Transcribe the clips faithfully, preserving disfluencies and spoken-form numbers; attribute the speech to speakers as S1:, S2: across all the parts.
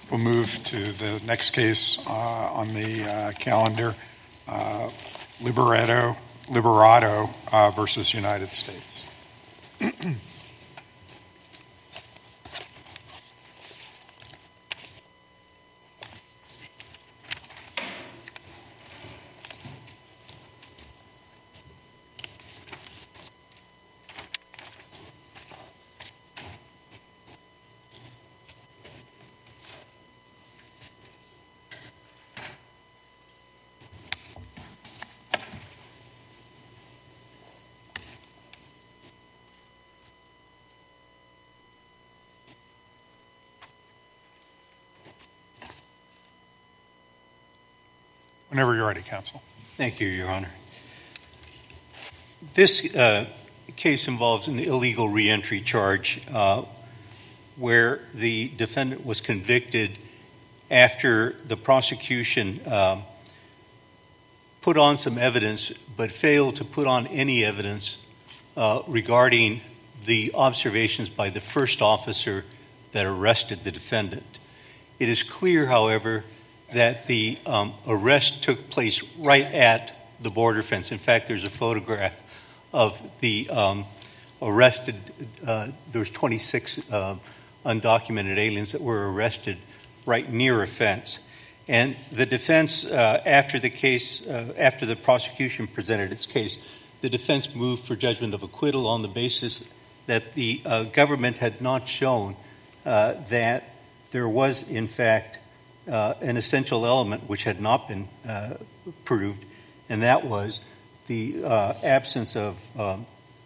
S1: We'll move to the next case uh, on the uh, calendar, uh, Liberato, Liberato uh, versus United States. Whenever you're ready, counsel.
S2: Thank you, Your Honor. This uh, case involves an illegal reentry charge uh, where the defendant was convicted after the prosecution uh, put on some evidence but failed to put on any evidence uh, regarding the observations by the first officer that arrested the defendant. It is clear, however, that the um, arrest took place right at the border fence. In fact, there's a photograph of the um, arrested, uh, there was twenty-six uh, undocumented aliens that were arrested right near a fence. And the defense, uh, after the case, uh, after the prosecution presented its case, the defense moved for judgment of acquittal on the basis that the uh, government had not shown uh, that there was, in fact, Uh, an essential element which had not been uh, proved, and that was the uh, absence of, um,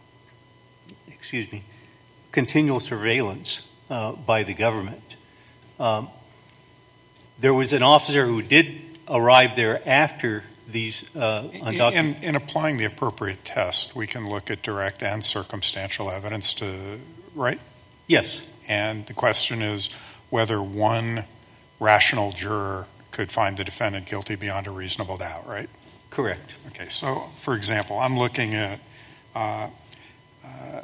S2: excuse me, continual surveillance uh, by the government. Um, there was an officer who did arrive there after these uh, undocumented.
S1: In, in applying the appropriate test, we can look at direct and circumstantial evidence to, right?
S2: Yes.
S1: And the question is whether one rational juror could find the defendant guilty beyond a reasonable doubt, right?
S2: Correct.
S1: Okay, so, for example, I'm looking at, uh, uh,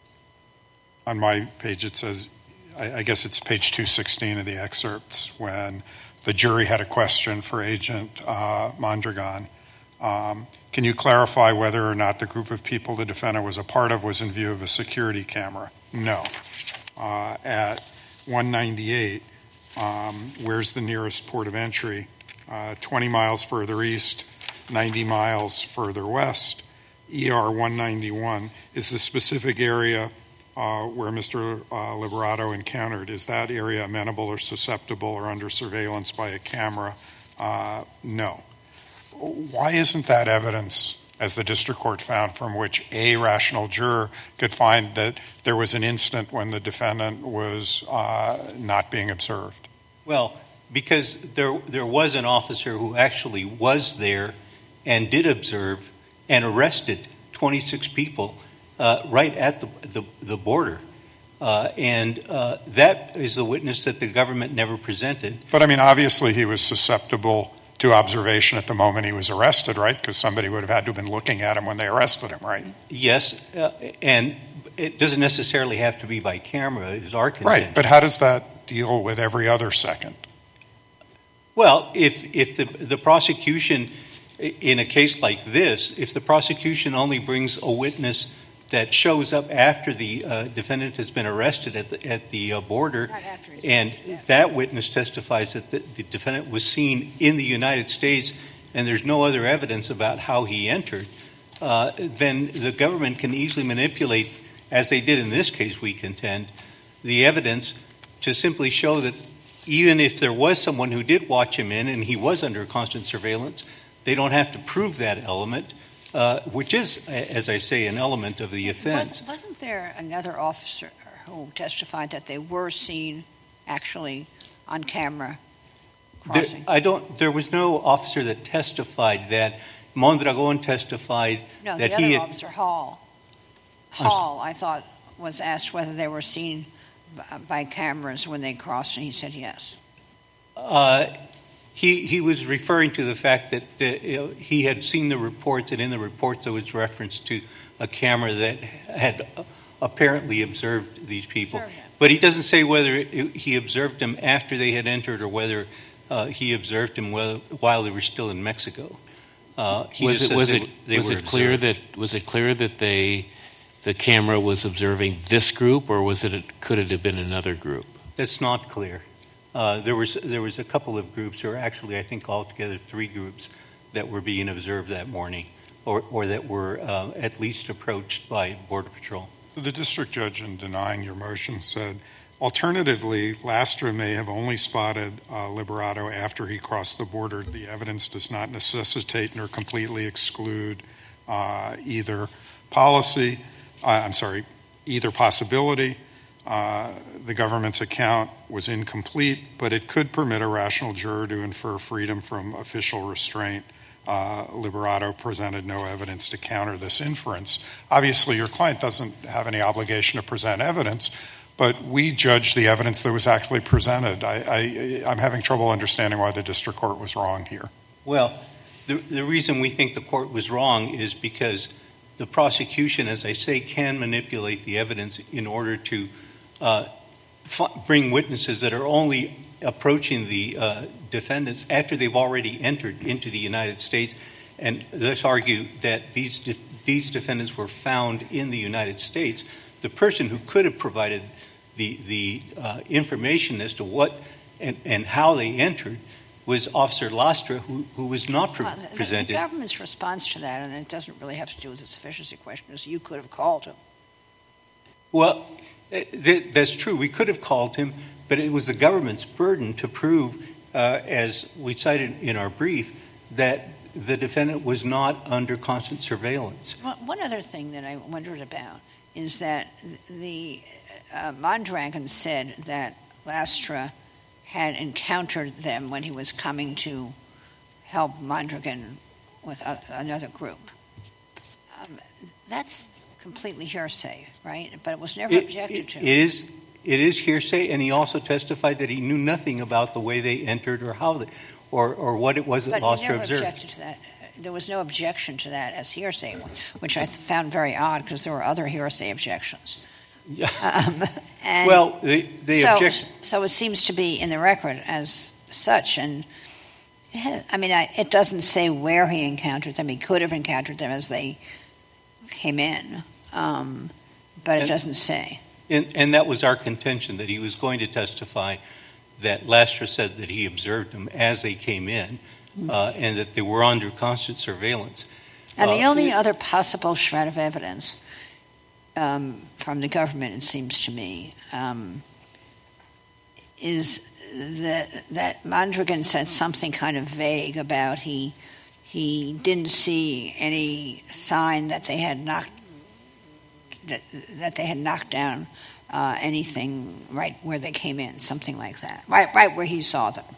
S1: on my page it says, I, I guess it's page two sixteen of the excerpts, when the jury had a question for Agent uh, Mondragon. Um, can you clarify whether or not the group of people the defendant was a part of was in view of a security camera? No. Uh, at one ninety-eight, Um, where's the nearest port of entry? Uh, twenty miles further east, ninety miles further west. E R one ninety-one is the specific area uh, where Mister Uh, Liberato encountered. Is that area amenable or susceptible or under surveillance by a camera? Uh, no. Why isn't that evidence, as the district court found, from which a rational juror could find that there was an instant when the defendant was uh, not being observed?
S2: Well, because there there was an officer who actually was there and did observe and arrested twenty-six people uh, right at the the, the border. Uh, and uh, that is the witness that the government never presented.
S1: But, I mean, obviously he was susceptible to observation at the moment he was arrested, right? Because somebody would have had to have been looking at him when they arrested him, right?
S2: Yes, uh, and it doesn't necessarily have to be by camera, is our contention.
S1: Right, but how does that deal with every other second?
S2: Well, if if the the prosecution, in a case like this, if the prosecution only brings a witness that shows up after the uh, defendant has been arrested at the, at the uh, border, and that witness testifies that the, the defendant was seen in the United States and there's no other evidence about how he entered, uh, then the government can easily manipulate, as they did in this case, we contend, the evidence to simply show that even if there was someone who did watch him in and he was under constant surveillance, they don't have to prove that element, uh, which is, as I say, an element of the offense.
S3: Was, wasn't there another officer who testified that they were seen actually on camera crossing?
S2: There, I don't. There was no officer that testified that. Mondragon testified
S3: no,
S2: that
S3: the other
S2: he had,
S3: officer, Hall. Hall, I thought, was asked whether they were seen by cameras when they crossed, and he said yes.
S2: Uh, he he was referring to the fact that uh, he had seen the reports, and in the reports there was reference to a camera that had apparently observed these people.
S3: Sure,
S2: But he doesn't say whether it, he observed them after they had entered or whether uh, he observed them while, while they were still in Mexico. Uh, he
S4: was
S2: just
S4: it was
S2: they,
S4: it
S2: they
S4: was
S2: were
S4: it clear
S2: observed.
S4: that was it clear that they the camera was observing this group, or was it could it have been another group?
S2: That's not clear. Uh, there was there was a couple of groups, or actually I think altogether three groups that were being observed that morning, or or that were uh, at least approached by Border Patrol.
S1: The district judge, in denying your motion, said, alternatively, Lastra may have only spotted uh, Liberato after he crossed the border. The evidence does not necessitate nor completely exclude uh, either policy, uh, I'm sorry, either possibility. Uh, the government's account was incomplete, but it could permit a rational juror to infer freedom from official restraint. Uh, Liberato presented no evidence to counter this inference. Obviously, your client doesn't have any obligation to present evidence, but we judge the evidence that was actually presented. I, I, I'm having trouble understanding why the district court was wrong here.
S2: Well, the, the reason we think the court was wrong is because the prosecution, as I say, can manipulate the evidence in order to uh, f- bring witnesses that are only approaching the uh, defendants after they've already entered into the United States, and thus argue that these de- these defendants were found in the United States. The person who could have provided the the uh, information as to what and, and how they entered was Officer Lastra, who, who was not pre-
S3: well, the,
S2: presented.
S3: The government's response to that, and it doesn't really have to do with the sufficiency question, is you could have called him.
S2: Well, th- that's true. We could have called him, but it was the government's burden to prove, uh, as we cited in our brief, that the defendant was not under constant surveillance.
S3: Well, one other thing that I wondered about is that the uh, Mondragon said that Lastra had encountered them when he was coming to help Mondragon with a, another group. Um, that's completely hearsay, right? But it was never
S2: It,
S3: objected
S2: it,
S3: to.
S2: It is, it is hearsay, and he also testified that he knew nothing about the way they entered or how they, or, or what it was that
S3: but
S2: Lastra
S3: he never
S2: observed.
S3: objected to that. There was no objection to that as hearsay, which I found very odd because there were other hearsay objections.
S2: Yeah.
S3: Um, and
S2: well, they, they
S3: so,
S2: object.
S3: So it seems to be in the record as such, and it has, I mean, I, it doesn't say where he encountered them. He could have encountered them as they came in, um, but it
S2: and,
S3: doesn't say.
S2: And, and that was our contention, that he was going to testify that Lastra said that he observed them as they came in, mm-hmm. uh, and that they were under constant surveillance.
S3: And
S2: uh,
S3: the only other possible shred of evidence Um, from the government, it seems to me, um, is that that Mondragon said something kind of vague about he he didn't see any sign that they had knocked that, that they had knocked down uh, anything right where they came in, something like that, right right where he saw them.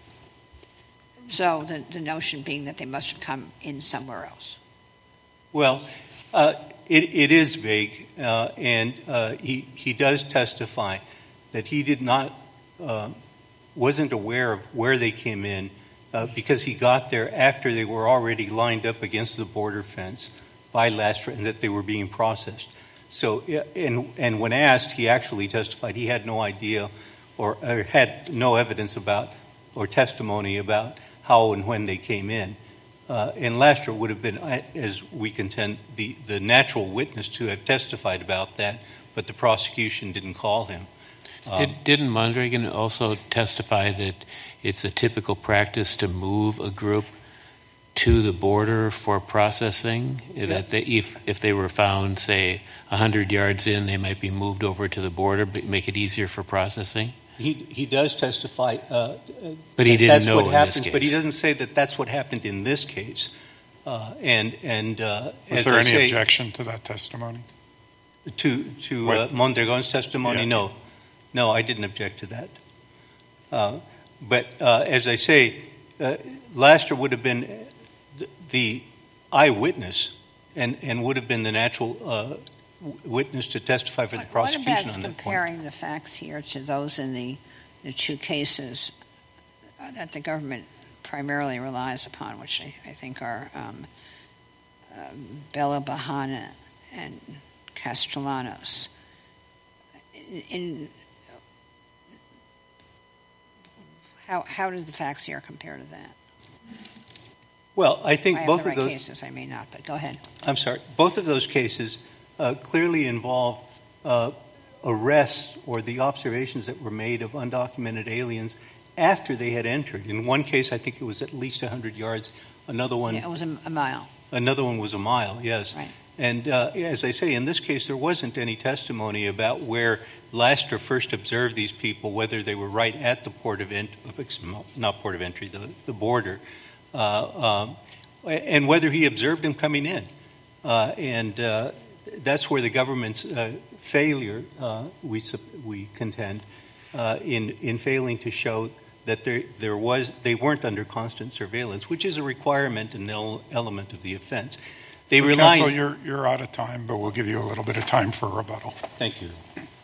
S3: So the the notion being that they must have come in somewhere else.
S2: Well. Uh, It, it is vague, uh, and uh, he he does testify that he did not uh, wasn't aware of where they came in uh, because he got there after they were already lined up against the border fence by Lastra, and that they were being processed. So, and and when asked, he actually testified he had no idea or, or had no evidence about or testimony about how and when they came in. Uh, and Lastra would have been, as we contend, the, the natural witness to have testified about that, but the prosecution didn't call him. Um,
S4: Did, didn't Mondragon also testify that it's a typical practice to move a group to the border for processing? Yeah. That they, if if they were found, say, one hundred yards in, they might be moved over to the border, but make it easier for processing?
S2: He he does testify, uh,
S4: but he didn't
S2: that's
S4: know
S2: what
S4: in
S2: happens,
S4: this case.
S2: But he doesn't say that that's what happened in this case. Uh, and and uh,
S1: was
S2: as
S1: there
S2: I
S1: any
S2: say,
S1: objection to that testimony?
S2: To to uh, Mondragon's testimony?
S1: Yeah.
S2: No, no, I didn't object to that. Uh, but uh, as I say, uh, Lastra would have been the, the eyewitness, and and would have been the natural Uh, witness to testify for the prosecution
S3: what about
S2: on that point.
S3: comparing the facts here to those in the, the two cases that the government primarily relies upon, which I, I think are um, um, Bella Bahana and Castellanos. In, in How how did the facts here compare to that?
S2: Well, I think
S3: I have
S2: both
S3: the right
S2: of those
S3: cases. I may not, but go ahead.
S2: I'm sorry. Both of those cases uh, clearly involve uh, arrests or the observations that were made of undocumented aliens after they had entered. In one case, I think it was at least one hundred yards. Another one,
S3: Yeah, it was a, a mile.
S2: Another one was a mile. Yes.
S3: Right.
S2: And uh, as I say, in this case, there wasn't any testimony about where Lastra first observed these people, whether they were right at the port of ent- not port of entry, the, the border, uh, um, and whether he observed them coming in. Uh, and uh, that's where the government's uh, failure, uh, we we contend, uh, in in failing to show that there there was they weren't under constant surveillance, which is a requirement and el- element of the offense. They
S1: so
S2: rely.
S1: Counsel, you're you're out of time, but we'll give you a little bit of time for rebuttal.
S2: Thank you.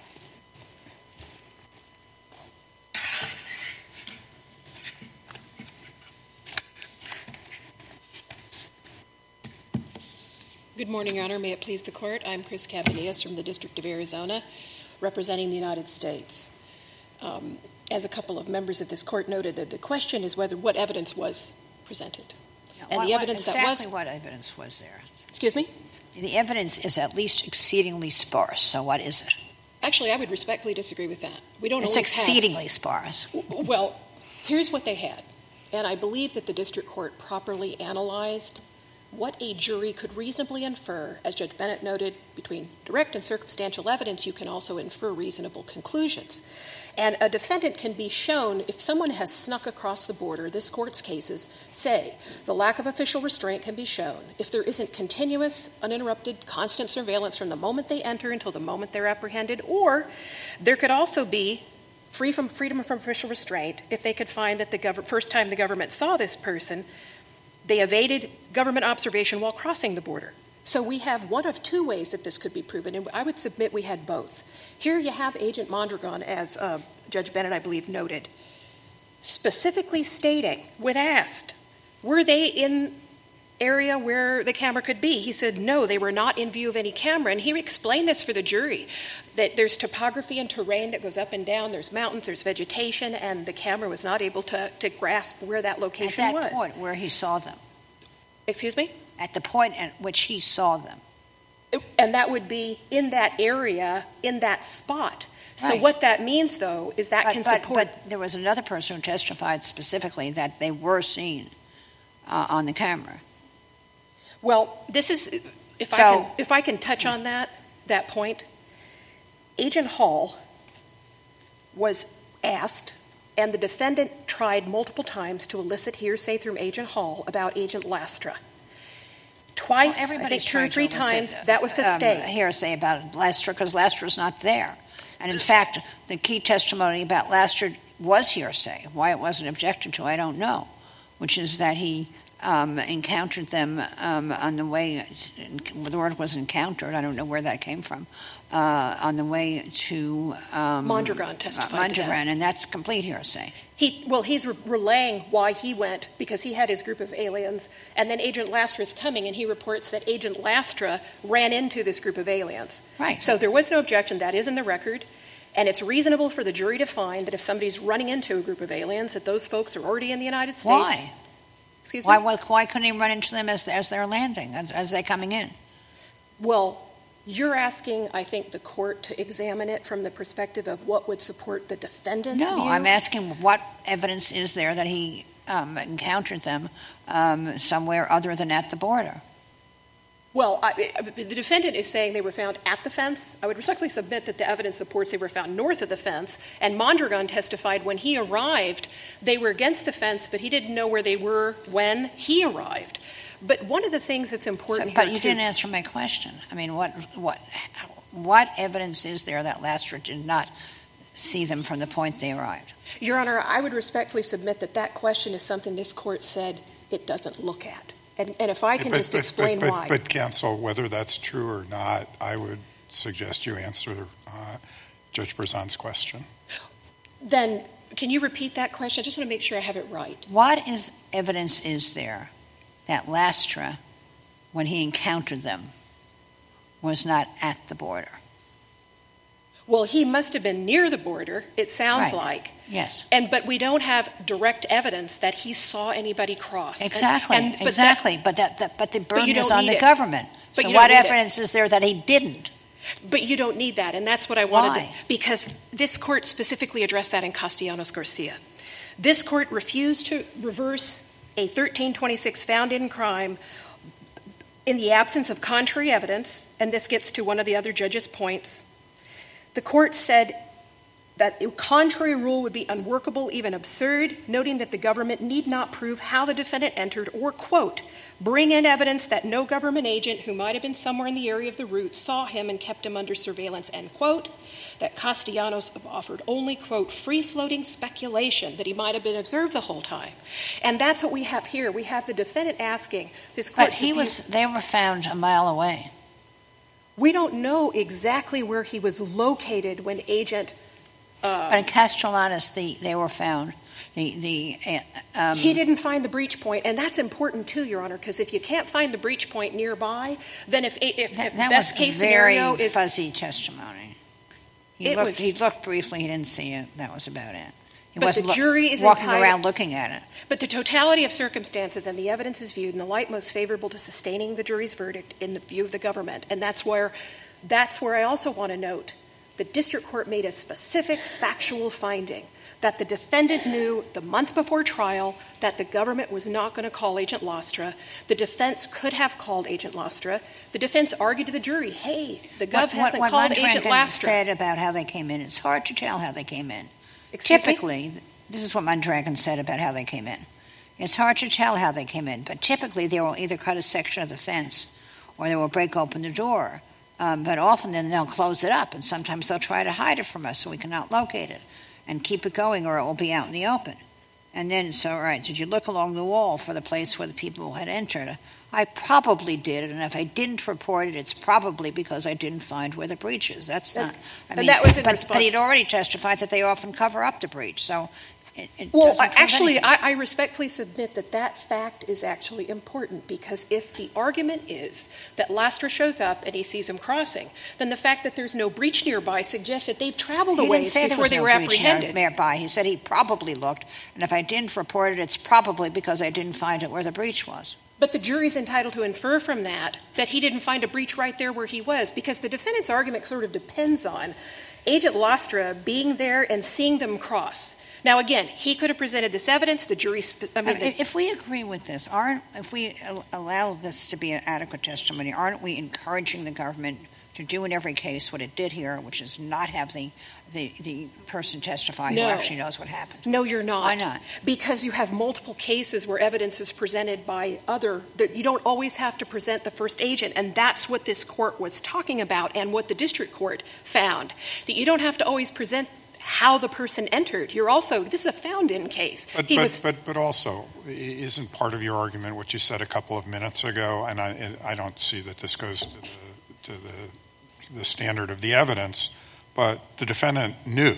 S5: Good morning, Your Honor. May it please the Court. I'm Chris Cabanillas from the District of Arizona, representing the United States. Um, as a couple of members of this Court noted, that the question is whether what evidence was presented.
S3: Now,
S5: and
S3: what,
S5: the evidence
S3: what, exactly
S5: that was...
S3: what evidence was there?
S5: Excuse me?
S3: The evidence is at least exceedingly sparse, so what is it?
S5: Actually, I would respectfully disagree with that. We don't
S3: It's
S5: always
S3: exceedingly
S5: have...
S3: sparse.
S5: Well, here's what they had. And I believe that the District Court properly analyzed what a jury could reasonably infer. As Judge Bennett noted, between direct and circumstantial evidence, you can also infer reasonable conclusions. And a defendant can be shown, if someone has snuck across the border, this Court's cases say the lack of official restraint can be shown if there isn't continuous, uninterrupted, constant surveillance from the moment they enter until the moment they're apprehended, or there could also be free from freedom from official restraint if they could find that the gov- first time the government saw this person, they evaded government observation while crossing the border. So we have one of two ways that this could be proven, and I would submit we had both. Here you have Agent Mondragon, as uh, Judge Bennett, I believe, noted, specifically stating, when asked, were they in area where the camera could be? He said, no, they were not in view of any camera. And he explained this for the jury, that there's topography and terrain that goes up and down, there's mountains, there's vegetation, and the camera was not able to, to grasp where that location
S3: At that
S5: was.
S3: point where he saw them.
S5: Excuse me?
S3: At the point at which he saw them.
S5: And that would be in that area, in that spot. So
S3: Right.
S5: what that means, though, is that
S3: But,
S5: can
S3: but,
S5: support...
S3: but there was another person who testified specifically that they were seen uh, on the camera.
S5: Well, this is, if I
S3: So-
S5: can, if I can touch on that, that point, Agent Hall was asked, and the defendant tried multiple times to elicit hearsay from Agent Hall about Agent Lastra. Twice,
S3: Well,
S5: I
S3: everybody's
S5: think two or
S3: trying to
S5: three
S3: elicit,
S5: times, that was sustained.
S3: Um, hearsay about Lastra because Lastra's not there. And in fact, the key testimony about Lastra was hearsay. Why it wasn't objected to, I don't know, which is that he um, encountered them um, on the way, the word was encountered, I don't know where that came from, uh, on the way to um,
S5: Mondragon testified to that.
S3: Mondragon, and that's complete hearsay.
S5: He, well, he's re- relaying why he went, because he had his group of aliens, and then Agent Lastra is coming, and he reports that Agent Lastra ran into this group of aliens.
S3: Right.
S5: So there was no objection. That is in the record. And it's reasonable for the jury to find that if somebody's running into a group of aliens, that those folks are already in the United States.
S3: Why?
S5: Excuse
S3: Why,
S5: me?
S3: why, why couldn't he run into them as, as they're landing, as, as they're coming in?
S5: Well, you're asking, I think, the court to examine it from the perspective of what would support the defendant's
S3: No,
S5: view.
S3: I'm asking what evidence is there that he um, encountered them um, somewhere other than at the border?
S5: Well, I, I, the defendant is saying they were found at the fence. I would respectfully submit that the evidence supports they were found north of the fence. And Mondragon testified when he arrived, they were against the fence, but he didn't know where they were when he arrived. But one of the things that's important
S3: So,
S5: here,
S3: but you
S5: too,
S3: didn't answer my question. I mean, what what what evidence is there that Lastra did not see them from the point they arrived?
S5: Your Honor, I would respectfully submit that that question is something this court said it doesn't look at. And, and if I can
S1: but,
S5: just
S1: but,
S5: explain
S1: but,
S5: why.
S1: But, but, counsel, whether that's true or not, I would suggest you answer uh, Judge Berzon's question.
S5: Then can you repeat that question? I just want to make sure I have it right.
S3: What is evidence is there that Lastra, when he encountered them, was not at the border?
S5: Well, he must have been near the border, it sounds
S3: Right.
S5: like.
S3: Yes.
S5: And but we don't have direct evidence that he saw anybody cross. And-
S3: Exactly,
S5: and- but
S3: exactly.
S5: that-
S3: but that, that, but the burden
S5: you
S3: is
S5: don't
S3: on
S5: need
S3: the
S5: it.
S3: government.
S5: But
S3: So
S5: you don't
S3: what
S5: need it.
S3: evidence is there that he didn't?
S5: But you don't need that, and that's what I wanted
S3: Why?
S5: to, because this court specifically addressed that in Castellanos-Garcia. This court refused to reverse a thirteen twenty-six found-in crime in the absence of contrary evidence, and this gets to one of the other judges' points. The court said that a contrary rule would be unworkable, even absurd, noting that the government need not prove how the defendant entered or, quote, bring in evidence that no government agent who might have been somewhere in the area of the route saw him and kept him under surveillance, end quote, that Castellanos offered only, quote, free-floating speculation that he might have been observed the whole time. And that's what we have here. We have the defendant asking this court.
S3: But he
S5: if you-
S3: was, they were found a mile away.
S5: We don't know exactly where he was located when agent
S3: But in Castellanos, the, they were found. The, the, uh, um,
S5: He didn't find the breach point, and that's important too, Your Honor, because if you can't find the breach point nearby, then if, if,
S3: that,
S5: if the
S3: that
S5: best
S3: was
S5: case
S3: very
S5: scenario is
S3: fuzzy testimony. He
S5: It
S3: looked,
S5: was-
S3: he looked briefly. He didn't see it. That was about it. He
S5: But
S3: wasn't
S5: the jury is
S3: walking
S5: entitled-
S3: around looking at it.
S5: But the totality of circumstances and the evidence is viewed in the light most favorable to sustaining the jury's verdict in the view of the government. And that's where, that's where I also want to note the district court made a specific factual finding that the defendant knew the month before trial that the government was not going to call Agent Lastra. The defense could have called Agent Lastra. The defense argued to the jury, hey, the gov
S3: What,
S5: hasn't
S3: what,
S5: called
S3: what
S5: Agent
S3: Mondragon
S5: Lastra.
S3: said about how they came in, it's hard to tell how they came in.
S5: Excuse me?
S3: Typically, this is what Mondragon said about how they came in. It's hard to tell how they came in, but typically they will either cut a section of the fence or they will break open the door. Um, but often then they'll close it up, and sometimes they'll try to hide it from us so we cannot locate it and keep it going, or it will be out in the open. And then, so, all right, did you look along the wall for the place where the people had entered? I probably did, and if I didn't report it, it's probably because I didn't find where the breach is. That's
S5: And-
S3: not. I
S5: and
S3: mean,
S5: that was in
S3: but,
S5: response
S3: but he'd
S5: to-
S3: already testified that they often cover up the breach, so it, it
S5: Well,
S3: doesn't prove
S5: actually,
S3: anything.
S5: I, I respectfully submit that that fact is actually important, because if the argument is that Lastra shows up and he sees him crossing, then the fact that there's no breach nearby suggests that they've traveled
S3: He
S5: a
S3: didn't
S5: ways
S3: say there
S5: before
S3: was
S5: they
S3: no
S5: were
S3: breach
S5: apprehended.
S3: nearby. He said he probably looked, and if I didn't report it, it's probably because I didn't find it where the breach was.
S5: But the jury's entitled to infer from that that he didn't find a breach right there where he was, because the defendant's argument sort of depends on Agent Lastra being there and seeing them cross. Now, again, he could have presented this evidence. The jury, sp- I mean,
S3: Uh,
S5: the,
S3: if we agree with this, aren't if we al- allow this to be an adequate testimony, aren't we encouraging the government to do in every case what it did here, which is not have the the, the person testify
S5: No.
S3: who actually knows what happened?
S5: no, you're not.
S3: Why not?
S5: Because you have multiple cases where evidence is presented by other. That you don't always have to present the first agent, and that's what this court was talking about, and what the district court found, that you don't have to always present how the person entered. You're also, this is a found-in case.
S1: But,
S5: He
S1: but,
S5: was,
S1: but, but also, i- isn't part of your argument what you said a couple of minutes ago, and I, and I don't see that this goes to the, to the, the standard of the evidence, but the defendant knew.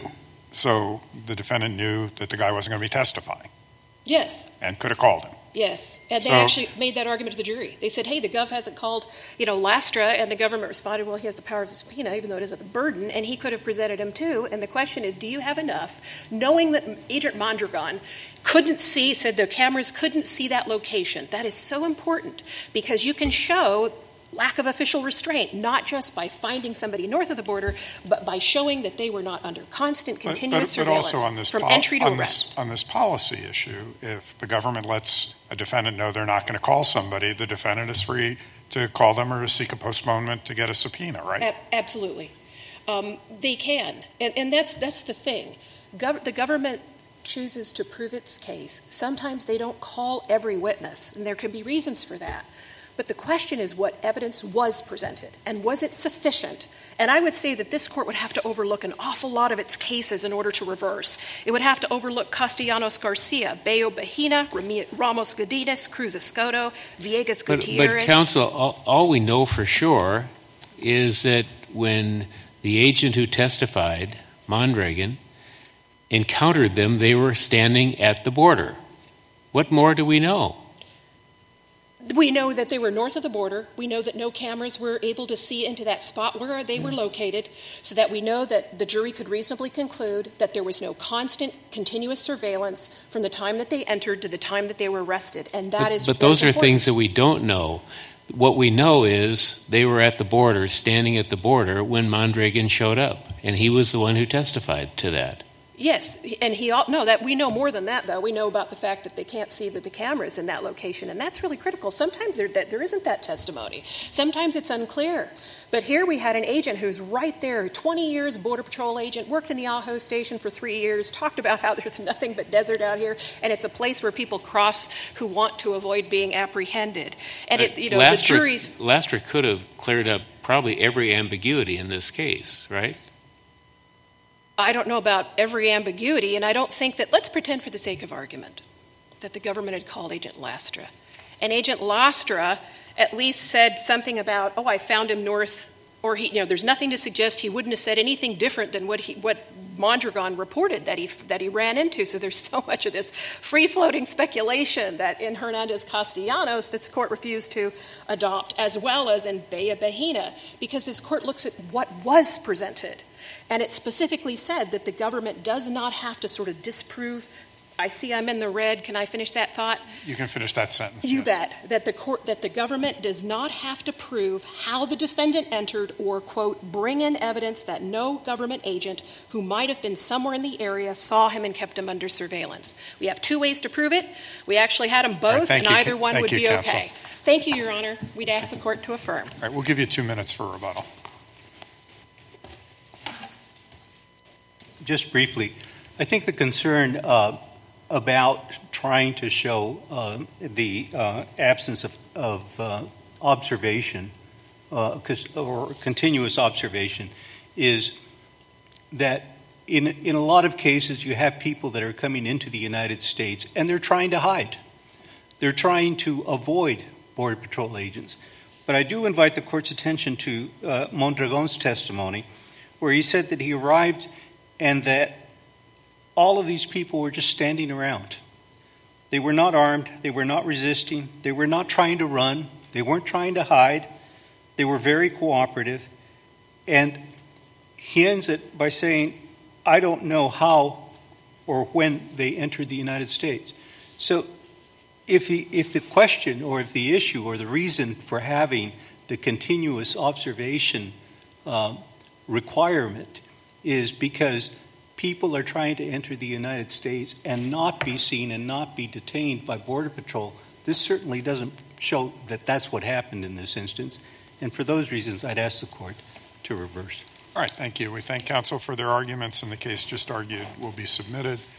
S1: So the defendant knew that the guy wasn't going to be testifying
S5: yes,
S1: and could have called him.
S5: yes. And they
S1: So-
S5: actually made that argument to the jury. They said, hey, the gov hasn't called, you know, Lastra, and the government responded, well, he has the power of the subpoena, even though it isn't the burden, and he could have presented him too. And the question is, do you have enough, knowing that Agent Mondragon couldn't see, said the cameras couldn't see that location? That is so important, because you can show lack of official restraint, not just by finding somebody north of the border, but by showing that they were not under constant,
S1: But,
S5: continuous
S1: but, but
S5: surveillance
S1: also on this,
S5: from
S1: pol-
S5: entry to
S1: on,
S5: arrest.
S1: this, on this policy issue, if the government lets a defendant know they're not going to call somebody, the defendant is free to call them or to seek a postponement to get a subpoena, right?
S5: Ab- absolutely. Um, they can. And, and that's, that's the thing. Gov- the government chooses to prove its case. Sometimes they don't call every witness, and there can be reasons for that. But the question is what evidence was presented, and was it sufficient? And I would say that this court would have to overlook an awful lot of its cases in order to reverse. It would have to overlook Castellanos-Garcia, Bayo Bahina, Rami- Ramos Godinez, Cruz Escoto, Villegas
S4: But,
S5: Gutierrez.
S4: but counsel, all, all we know for sure is that when the agent who testified, Mondragon, encountered them, they were standing at the border. What more do we know?
S5: We know that they were north of the border. We know that no cameras were able to see into that spot where they were located, so that we know that the jury could reasonably conclude that there was no constant, continuous surveillance from the time that they entered to the time that they were arrested. And that
S4: but,
S5: is
S4: But those are
S5: important.
S4: things that we don't know. What we know is they were at the border, standing at the border, when Mondragon showed up, and he was the one who testified to that.
S5: Yes, and he no that we know more than that, though. We know about the fact that they can't see the, the cameras in that location, and that's really critical. Sometimes there that there isn't that testimony. Sometimes it's unclear. But here we had an agent who's right there, twenty years Border Patrol agent, worked in the Ajo Station for three years, talked about how there's nothing but desert out here, and it's a place where people cross who want to avoid being apprehended. And it, you know,
S4: Lastra,
S5: the jury's
S4: Lastra could have cleared up probably every ambiguity in this case, right?
S5: I don't know about every ambiguity, and I don't think that, let's pretend for the sake of argument, that the government had called Agent Lastra. And Agent Lastra at least said something about, oh, I found him north, or he, you know, there's nothing to suggest he wouldn't have said anything different than what he, what Mondragon reported that he that he ran into. So there's so much of this free-floating speculation that in Hernandez-Castellanos this court refused to adopt, as well as in Bella Bahena, because this court looks at what was presented. And it specifically said that the government does not have to sort of disprove. I see I'm in the red. Can I finish that thought?
S1: You can finish that sentence.
S5: You
S1: yes.
S5: bet. That the court, that the government does not have to prove how the defendant entered or, quote, bring in evidence that no government agent who might have been somewhere in the area saw him and kept him under surveillance. We have two ways to prove it. We actually had them both,
S1: right,
S5: and
S1: you,
S5: either one
S1: thank
S5: would
S1: you,
S5: be
S1: counsel.
S5: okay. Thank you, Your Honor. We'd ask the court to affirm.
S1: All right, we'll give you two minutes for rebuttal.
S2: Just briefly, I think the concern uh, about trying to show uh, the uh, absence of, of uh, observation uh, or continuous observation is that in, in a lot of cases you have people that are coming into the United States and they're trying to hide. They're trying to avoid Border Patrol agents. But I do invite the court's attention to uh, Mondragon's testimony, where he said that he arrived and that all of these people were just standing around. They were not armed. They were not resisting. They were not trying to run. They weren't trying to hide. They were very cooperative. And he ends it by saying, I don't know how or when they entered the United States. So if the, if the question or if the issue or the reason for having the continuous observation um, requirement is because people are trying to enter the United States and not be seen and not be detained by Border Patrol, this certainly doesn't show that that's what happened in this instance. And for those reasons, I'd ask the court to reverse.
S1: All right, thank you. We thank counsel for their arguments, and the case just argued will be submitted.